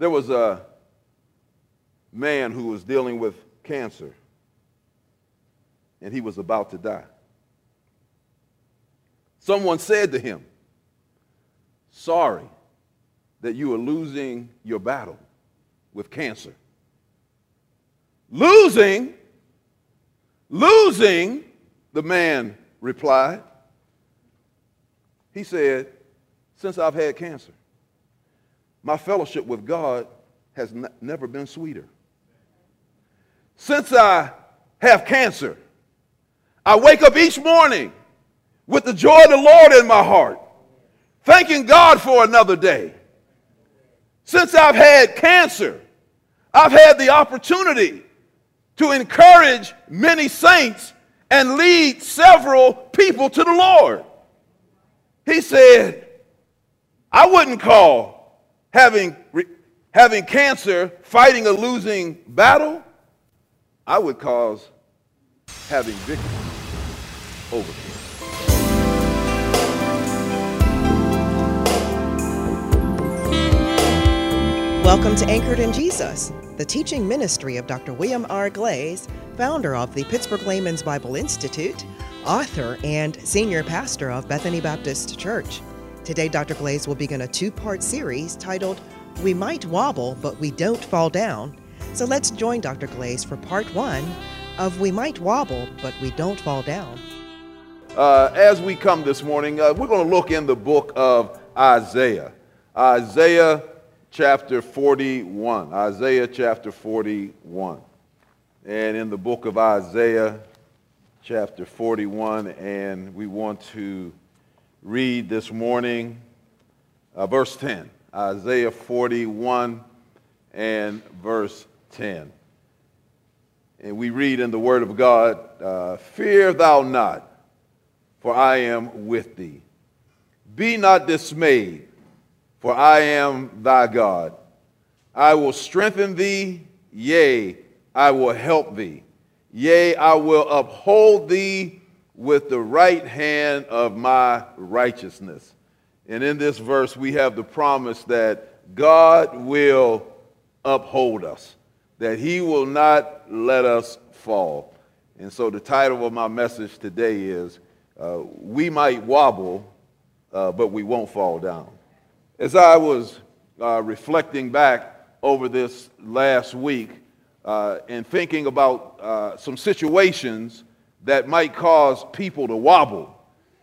There was a man who was dealing with cancer, and he was about to die. Someone said to him, "Sorry that you are losing your battle with cancer." Losing, the man replied. He said, "Since I've had cancer, my fellowship with God has never been sweeter. Since I have cancer, I wake up each morning with the joy of the Lord in my heart, thanking God for another day. Since I've had cancer, I've had the opportunity to encourage many saints and lead several people to the Lord." He said, "I wouldn't call having cancer fighting a losing battle. I would call having victory over cancer." Welcome to Anchored in Jesus, the teaching ministry of Dr. William R. Glaze, founder of the Pittsburgh Layman's Bible Institute, author and senior pastor of Bethany Baptist Church. Today, Dr. Glaze will begin a two-part series titled, "We Might Wobble, But We Don't Fall Down." So let's join Dr. Glaze for part one of We Might Wobble, But We Don't Fall Down. As we come this morning, we're going to look in the book of Isaiah. Isaiah chapter 41. Isaiah chapter 41. And in the book of Isaiah chapter 41, and we want to read this morning verse 10. Isaiah 41 and verse 10. And we read in the word of God, "Fear thou not, for I am with thee. Be not dismayed, for I am thy God. I will strengthen thee, yea, I will help thee. Yea, I will uphold thee with the right hand of my righteousness." And in this verse, we have the promise that God will uphold us, that he will not let us fall. And so the title of my message today is, "We Might Wobble, but we won't fall down." As I was reflecting back over this last week and thinking about some situations that might cause people to wobble,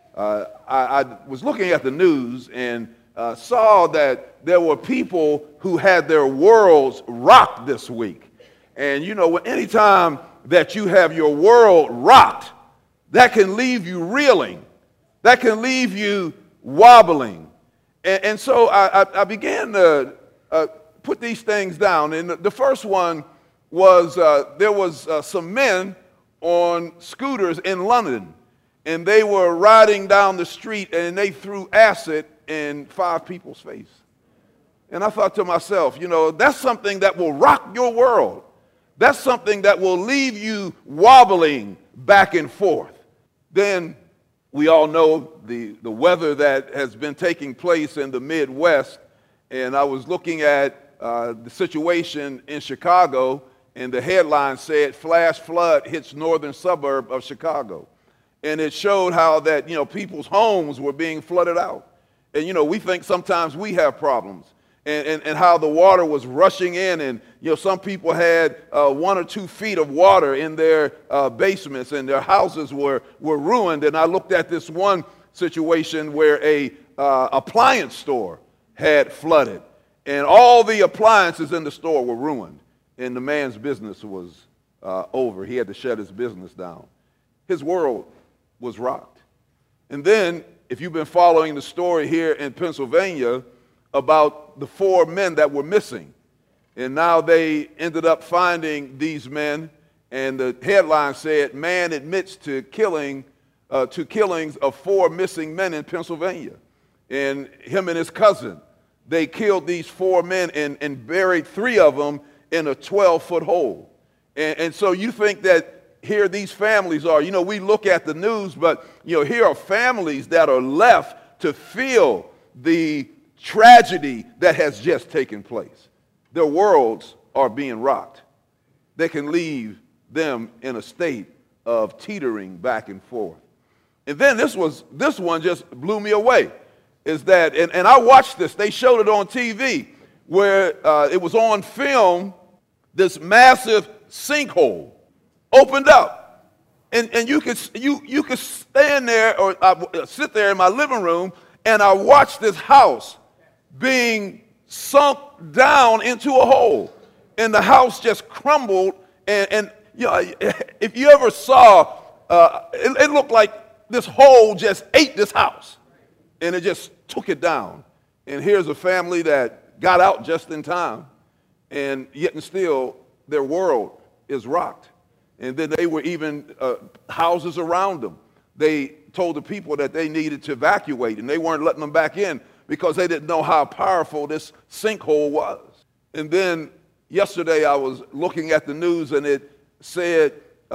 I was looking at the news and saw that there were people who had their worlds rocked this week. And you know, anytime that you have your world rocked, that can leave you reeling, that can leave you wobbling. And so I began to put these things down. And the first one was there was some men on scooters in London, and they were riding down the street, and they threw acid in 5 people's face. And I thought to myself, you know, that's something that will rock your world. That's something that will leave you wobbling back and forth. Then we all know the weather that has been taking place in the Midwest, and I was looking at the situation in Chicago, and the headline said, "Flash flood hits northern suburb of Chicago." And it showed how that, you know, people's homes were being flooded out. And, you know, we think sometimes we have problems. And how the water was rushing in, and you know, some people had 1 or 2 feet of water in their basements, and their houses were ruined. And I looked at this one situation where a appliance store had flooded, and all the appliances in the store were ruined, and the man's business was over. He had to shut his business down. His world was rocked. And then, if you've been following the story here in Pennsylvania about the 4 men that were missing, and now they ended up finding these men, and the headline said, "Man admits to killings of 4 missing men in Pennsylvania." And him and his cousin, they killed these 4 men and buried 3 of them in a 12-foot hole. And so you think that here these families are, you know, we look at the news, but you know, here are families that are left to feel the tragedy that has just taken place. their worlds are being rocked. They can leave them in a state of teetering back and forth. And then this one just blew me away, is that, and I watched this, they showed it on TV, where it was on film, this massive sinkhole opened up. And you could stand there or sit there in my living room, and I watched this house being sunk down into a hole. And the house just crumbled, and you know, if you ever saw, it looked like this hole just ate this house, and it just took it down. And here's a family that got out just in time, and yet and still their world is rocked. And then they were even houses around them. They told the people that they needed to evacuate, and they weren't letting them back in because they didn't know how powerful this sinkhole was. And then yesterday I was looking at the news, and it said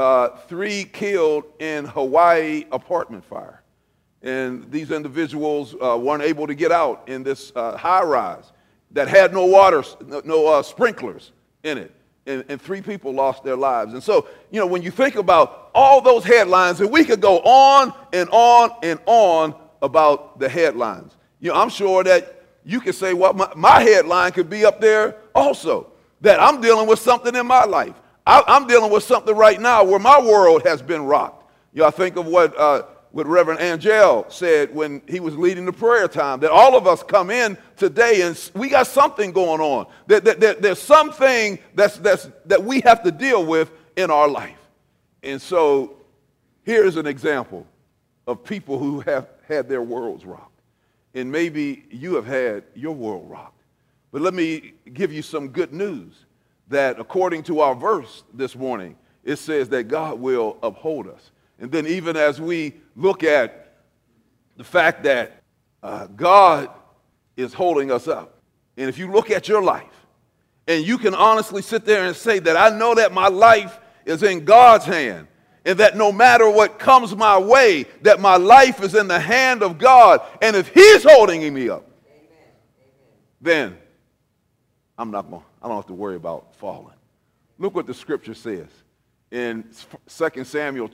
3 killed in Hawaii apartment fire. And these individuals weren't able to get out in this high-rise that had no water, no sprinklers in it. And 3 people lost their lives. And so, you know, when you think about all those headlines, and we could go on and on and on about the headlines. You know, I'm sure that you could say, well, my headline could be up there also, that I'm dealing with something in my life. I'm dealing with something right now where my world has been rocked. You know, I think of what Reverend Angel said when he was leading the prayer time, that all of us come in today and we got something going on. There's something that we have to deal with in our life. And so here's an example of people who have had their worlds rocked. And maybe you have had your world rocked. But let me give you some good news, that according to our verse this morning, it says that God will uphold us. And then even as we look at the fact that God is holding us up, and if you look at your life, and you can honestly sit there and say that I know that my life is in God's hand, and that no matter what comes my way, that my life is in the hand of God, and if He's holding me up, then I don't have to worry about falling. Look what the scripture says in 2 Samuel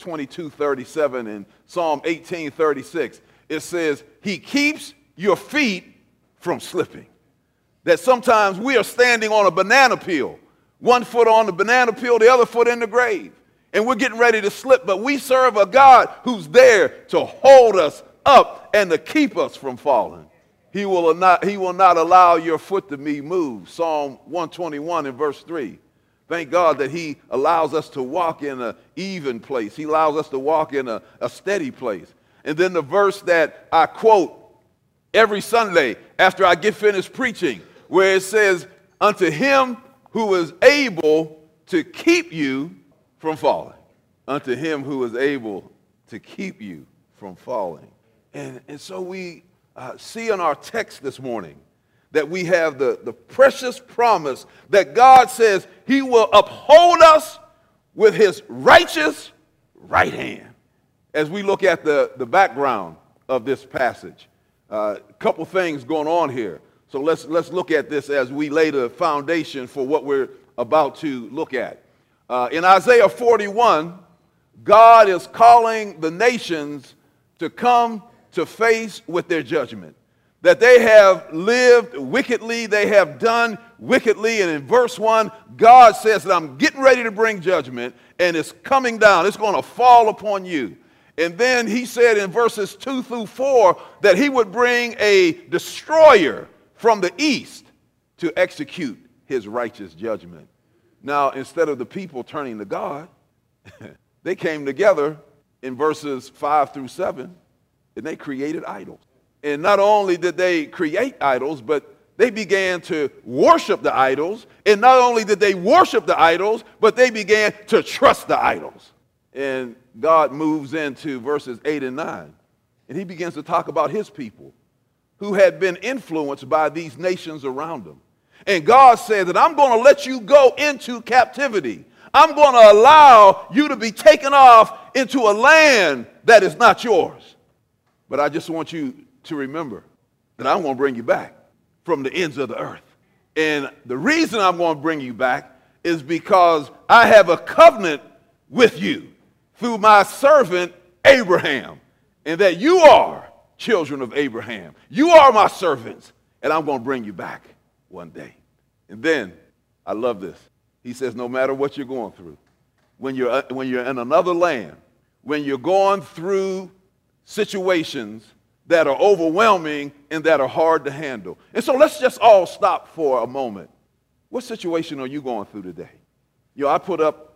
22:37 and Psalm 18:36. It says, He keeps your feet from slipping. That sometimes we are standing on a banana peel, one foot on the banana peel, the other foot in the grave, and we're getting ready to slip, but we serve a God who's there to hold us up and to keep us from falling. He will not allow your foot to be moved. Psalm 121 and verse 3. Thank God that He allows us to walk in an even place. He allows us to walk in a steady place. And then the verse that I quote every Sunday after I get finished preaching, where it says, unto Him who is able to keep you from falling. Unto Him who is able to keep you from falling. And so we see in our text this morning that we have the precious promise that God says He will uphold us with His righteous right hand. As we look at the background of this passage, a couple things going on here. So let's look at this as we lay the foundation for what we're about to look at. In Isaiah 41, God is calling the nations to come to face with their judgment. That they have lived wickedly, they have done wickedly, and in verse 1, God says that I'm getting ready to bring judgment, and it's coming down, it's going to fall upon you. And then He said in verses 2 through 4 that He would bring a destroyer from the east to execute His righteous judgment. Now, instead of the people turning to God, they came together in verses 5 through 7, and they created idols. And not only did they create idols, but they began to worship the idols. And not only did they worship the idols, but they began to trust the idols. And God moves into verses 8 and 9. And He begins to talk about His people who had been influenced by these nations around them. And God said that I'm going to let you go into captivity. I'm going to allow you to be taken off into a land that is not yours. But I just want you to remember that I'm going to bring you back from the ends of the earth. And the reason I'm going to bring you back is because I have a covenant with you through my servant Abraham, and that you are children of Abraham. You are my servants, and I'm going to bring you back one day. And then, I love this. He says, no matter what you're going through, when you're in another land, when you're going through situations that are overwhelming and that are hard to handle. And so let's just all stop for a moment. What situation are you going through today? I put up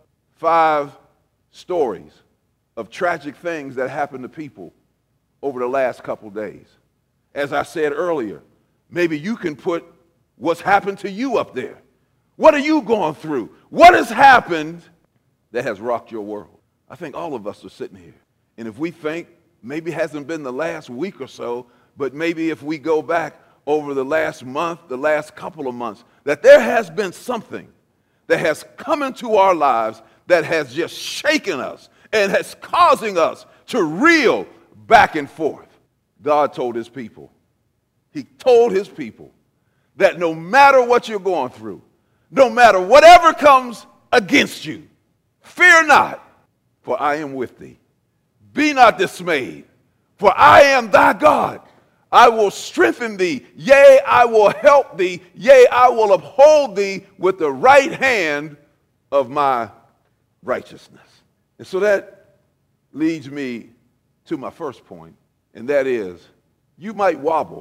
5 stories of tragic things that happened to people over the last couple days. As I said earlier, maybe you can put what's happened to you up there. What are you going through? What has happened that has rocked your world? I think all of us are sitting here. And if we think, maybe it hasn't been the last week or so, but maybe if we go back over the last month, the last couple of months, that there has been something that has come into our lives that has just shaken us and has causing us to reel back and forth. God told his people, he told his people that no matter what you're going through, no matter whatever comes against you, fear not, for I am with thee. Be not dismayed, for I am thy God. I will strengthen thee, yea, I will help thee, yea, I will uphold thee with the right hand of my righteousness. And so that leads me to my first point, and that is, you might wobble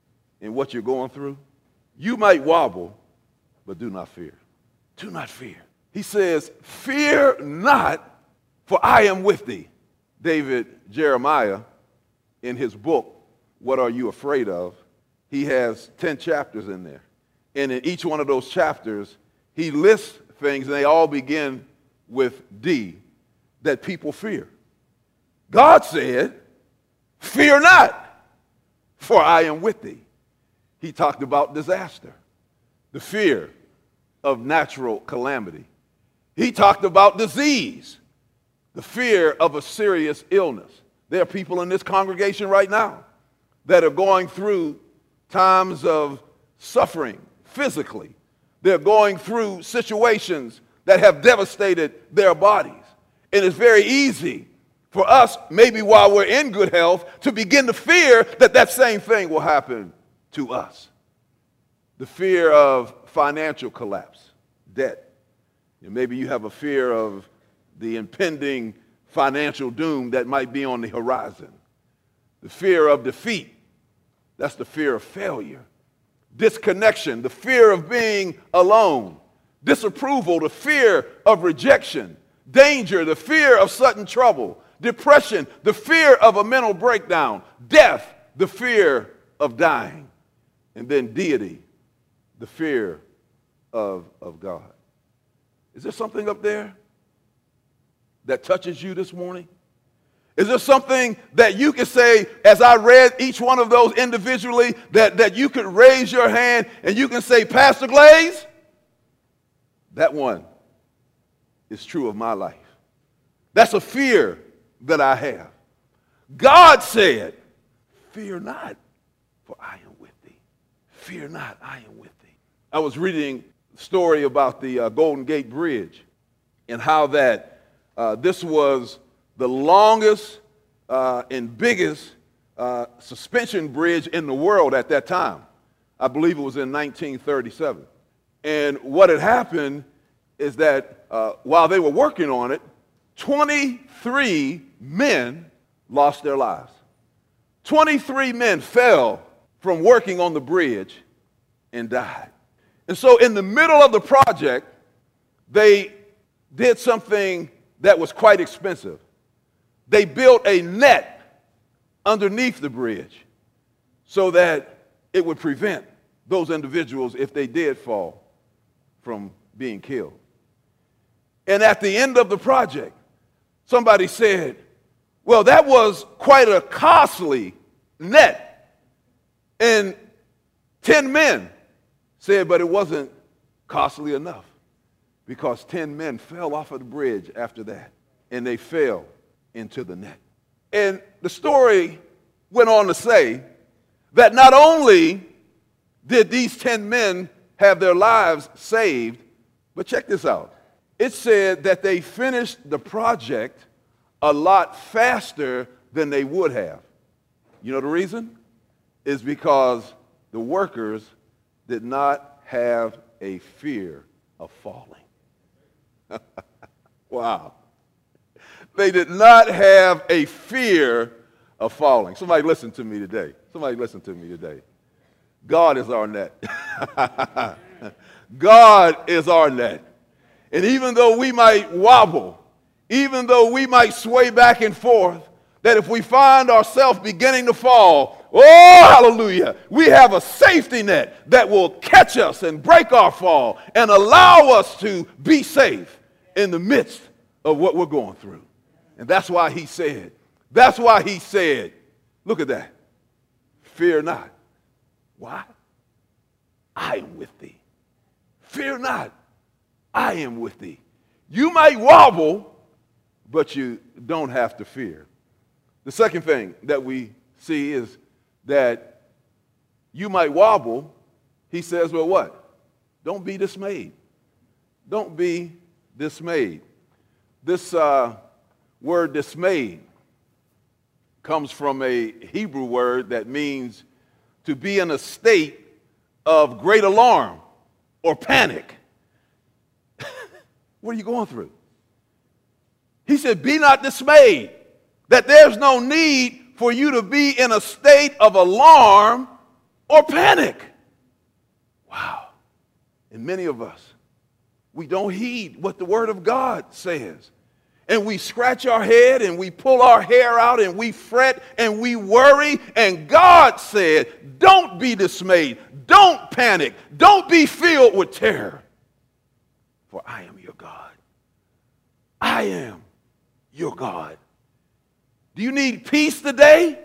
in what you're going through. You might wobble, but do not fear. Do not fear. He says, fear not, for I am with thee. David Jeremiah, in his book, What Are You Afraid Of? He has 10 chapters in there. And in each one of those chapters, he lists things, and they all begin with D, that people fear. God said, fear not, for I am with thee. He talked about disaster, the fear of natural calamity. He talked about disease, the fear of a serious illness. There are people in this congregation right now that are going through times of suffering physically. They're going through situations that have devastated their bodies. And it's very easy for us, maybe while we're in good health, to begin to fear that that same thing will happen to us. The fear of financial collapse, debt. Maybe you have a fear of the impending financial doom that might be on the horizon. The fear of defeat, that's the fear of failure. Disconnection, the fear of being alone. Disapproval, the fear of rejection. Danger, the fear of sudden trouble. Depression, the fear of a mental breakdown. Death, the fear of dying. And then deity, the fear of God. Is there something up there that touches you this morning? Is there something that you can say, as I read each one of those individually, that you could raise your hand and you can say, Pastor Glaze, that one is true of my life. That's a fear that I have. God said, fear not, for I am with thee. Fear not, I am with thee. I was reading a story about the Golden Gate Bridge and how that this was the longest and biggest suspension bridge in the world at that time. I believe it was in 1937. And what had happened is that while they were working on it, 23 men lost their lives. 23 men fell from working on the bridge and died. And so in the middle of the project, they did something that was quite expensive. They built a net underneath the bridge so that it would prevent those individuals, if they did fall, from being killed. And at the end of the project, somebody said, well, that was quite a costly net. And 10 men said, but it wasn't costly enough, because 10 men fell off of the bridge after that, and they fell into the net. And the story went on to say that not only did these 10 men have their lives saved. But check this out. It said that they finished the project a lot faster than they would have. You know the reason? Is because the workers did not have a fear of falling. Wow. They did not have a fear of falling. Somebody listen to me today. Somebody listen to me today. God is our net. God is our net. And even though we might wobble, even though we might sway back and forth, that if we find ourselves beginning to fall, oh, hallelujah, we have a safety net that will catch us and break our fall and allow us to be safe in the midst of what we're going through. And that's why he said, look at that, fear not. Why? I am with thee. Fear not, I am with thee. You might wobble, but you don't have to fear. The second thing that we see is that you might wobble. He says, well, what? Don't be dismayed. Don't be dismayed. This word dismayed comes from a Hebrew word that means to be in a state of great alarm or panic. What are you going through? He said, be not dismayed, that there's no need for you to be in a state of alarm or panic. Wow. And many of us, we don't heed what the Word of God says. And we scratch our head and we pull our hair out and we fret and we worry. And God said, don't be dismayed. Don't panic. Don't be filled with terror. For I am your God. I am your God. Do you need peace today?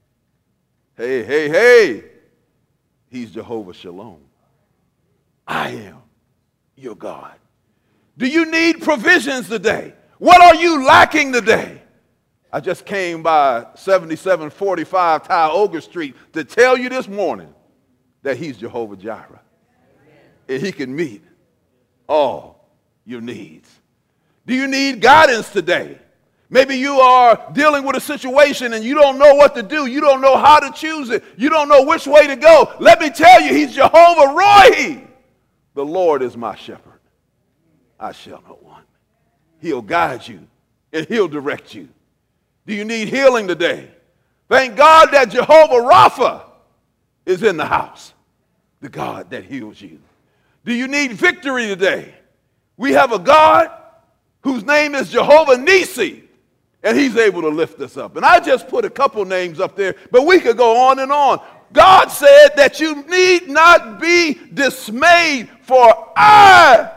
Hey. He's Jehovah Shalom. I am your God. Do you need provisions today? What are you lacking today? I just came by 7745 Tioga Street to tell you this morning that he's Jehovah Jireh. And he can meet all your needs. Do you need guidance today? Maybe you are dealing with a situation and you don't know what to do. You don't know how to choose it. You don't know which way to go. Let me tell you, he's Jehovah Rohi. The Lord is my shepherd. I shall not want. He'll guide you and he'll direct you. Do you need healing today? Thank God that Jehovah Rapha is in the house, the God that heals you. Do you need victory today? We have a God whose name is Jehovah Nisi, and he's able to lift us up. And I just put a couple names up there, but we could go on and on. God said that you need not be dismayed, for I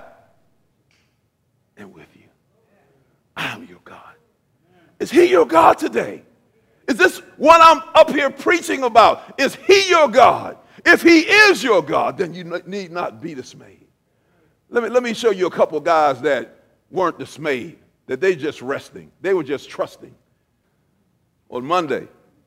am with you. I am your God. Is he your God today? Is this what I'm up here preaching about? Is he your God? If he is your God, then you need not be dismayed. Let me show you a couple guys that weren't dismayed, that they just resting. They were just trusting. On Monday,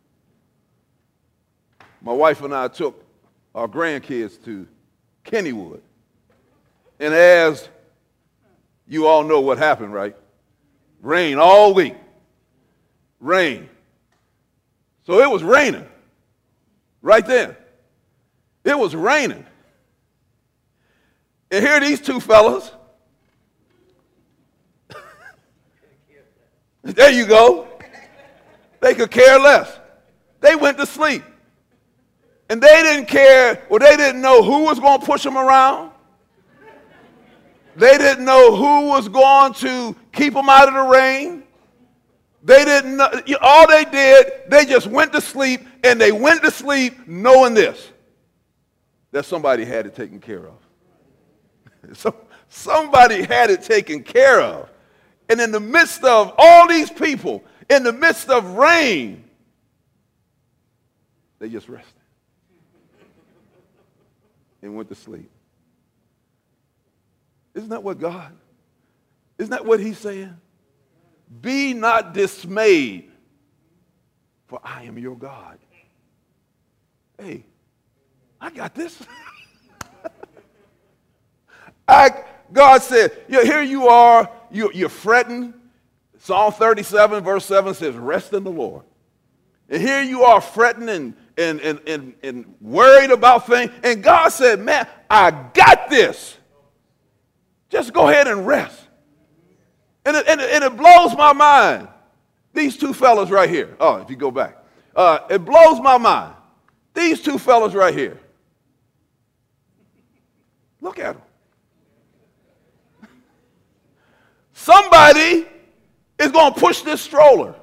my wife and I took our grandkids to Kennywood. And as you all know what happened, right? Rain all week. Rain. So it was raining right there. It was raining. And here are these two fellas. There you go. They could care less. They went to sleep. And they didn't care, or they didn't know who was going to push them around. They didn't know who was going to keep them out of the rain. They didn't know. All they did, they just went to sleep, and they went to sleep knowing this, that somebody had it taken care of. So somebody had it taken care of. And in the midst of all these people, in the midst of rain, they just rested and went to sleep. Isn't that what he's saying? Be not dismayed, for I am your God. Hey, I got this. God said, here you are, you're fretting. Psalm 37 verse 7 says, rest in the Lord. And here you are fretting and worried about things. And God said, man, I got this. Just go ahead and rest. And it blows my mind. These two fellas right here. Oh, if you go back. It blows my mind. These two fellas right here. Look at them. Somebody is going to push this stroller.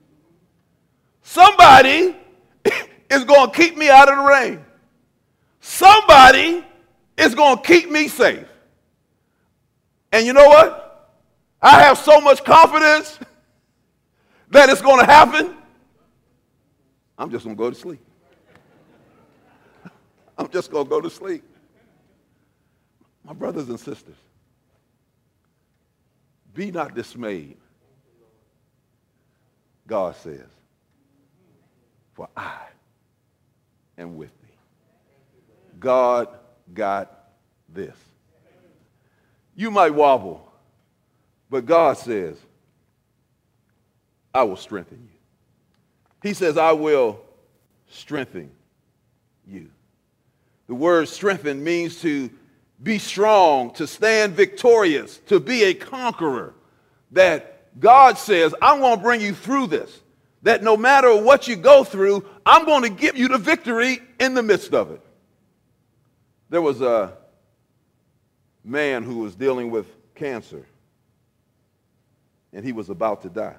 Somebody is going to keep me out of the rain. Somebody is going to keep me safe. And you know what? I have so much confidence that it's going to happen. I'm just going to go to sleep. I'm just going to go to sleep. My brothers and sisters, be not dismayed, God says, for I am with thee. God got this. You might wobble, but God says, I will strengthen you. He says, I will strengthen you. The word strengthen means to be strong, to stand victorious, to be a conqueror. That God says, I'm going to bring you through this. That no matter what you go through, I'm going to give you the victory in the midst of it. There was a man who was dealing with cancer, and he was about to die.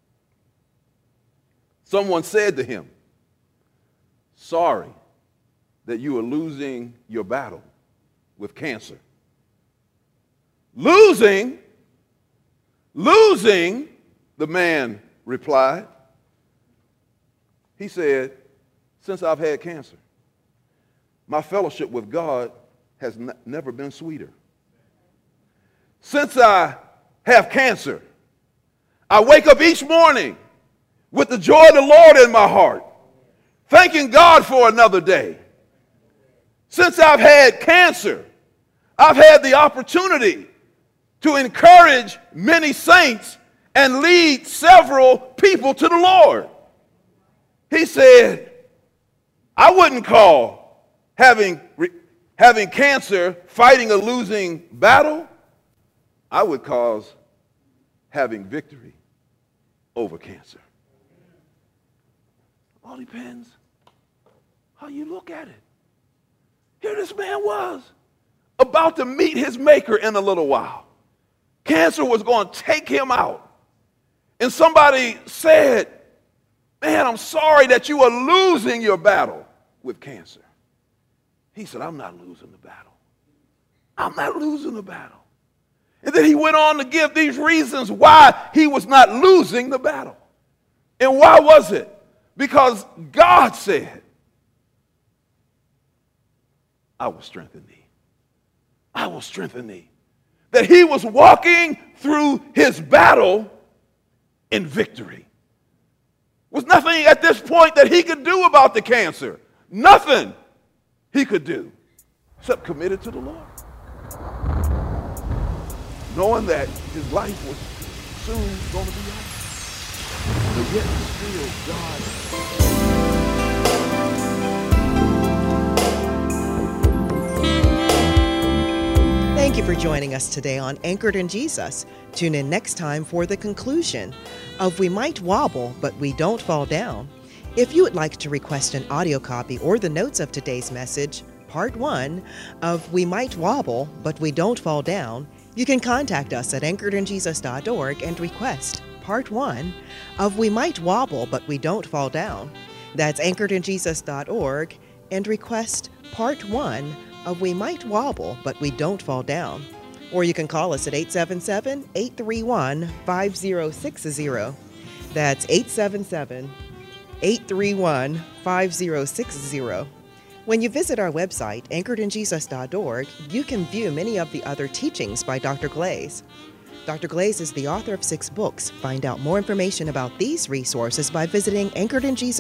Someone said to him, sorry that you are losing your battle with cancer. Losing, the man replied. He said, since I've had cancer, my fellowship with God has never been sweeter. Since I have cancer, I wake up each morning with the joy of the Lord in my heart, thanking God for another day. Since I've had cancer, I've had the opportunity to encourage many saints and lead several people to the Lord. He said, I wouldn't call having cancer fighting a losing battle. I would call having victory over cancer. All depends how you look at it. Here this man was, about to meet his maker in a little while. Cancer was going to take him out. And somebody said, man, I'm sorry that you are losing your battle with cancer. He said, I'm not losing the battle. I'm not losing the battle. And then he went on to give these reasons why he was not losing the battle. And why was it? Because God said, I will strengthen thee. I will strengthen thee. That he was walking through his battle in victory. Was nothing at this point that he could do about the cancer. Nothing he could do except committed to the Lord. Knowing that his life was soon going to be over. But yet still God. Thank you for joining us today on Anchored in Jesus. Tune in next time for the conclusion of We Might Wobble, but We Don't Fall Down. If you would like to request an audio copy or the notes of today's message, Part 1 of We Might Wobble, but We Don't Fall Down, you can contact us at anchoredinjesus.org and request Part 1 of We Might Wobble, but We Don't Fall Down. That's anchoredinjesus.org and request Part 1 of We Might Wobble, but We Don't Fall Down. Or you can call us at 877-831-5060. That's 877-831-5060. When you visit our website, anchoredinjesus.org, you can view many of the other teachings by Dr. Glaze. Dr. Glaze is the author of 6 books. Find out more information about these resources by visiting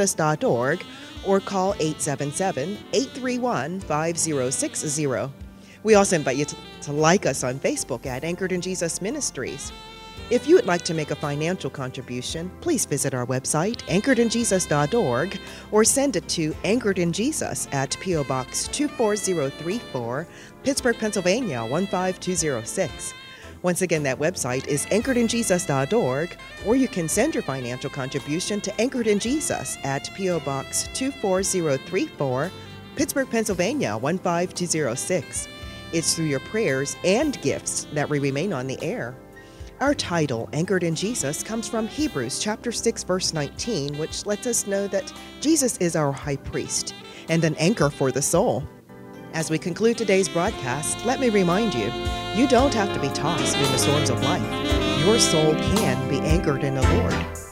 anchoredinjesus.org or call 877-831-5060. We also invite you to like us on Facebook at Anchored in Jesus Ministries. If you would like to make a financial contribution, please visit our website, anchoredinjesus.org, or send it to Anchored in Jesus at P.O. Box 24034, Pittsburgh, Pennsylvania 15206. Once again, that website is anchoredinjesus.org, or you can send your financial contribution to Anchored in Jesus at P.O. Box 24034, Pittsburgh, Pennsylvania 15206. It's through your prayers and gifts that we remain on the air. Our title, Anchored in Jesus, comes from Hebrews chapter 6, verse 19, which lets us know that Jesus is our high priest and an anchor for the soul. As we conclude today's broadcast, let me remind you, you don't have to be tossed in the storms of life. Your soul can be anchored in the Lord.